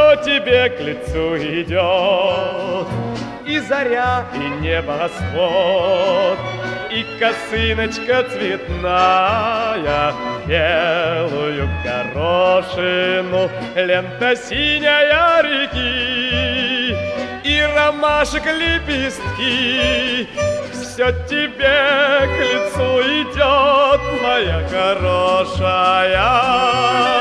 все тебе к лицу идет. И заря, и небосвод, и косыночка цветная, белую горошину, лента синяя реки, и ромашек лепестки. Все тебе к лицу идет, моя хорошая.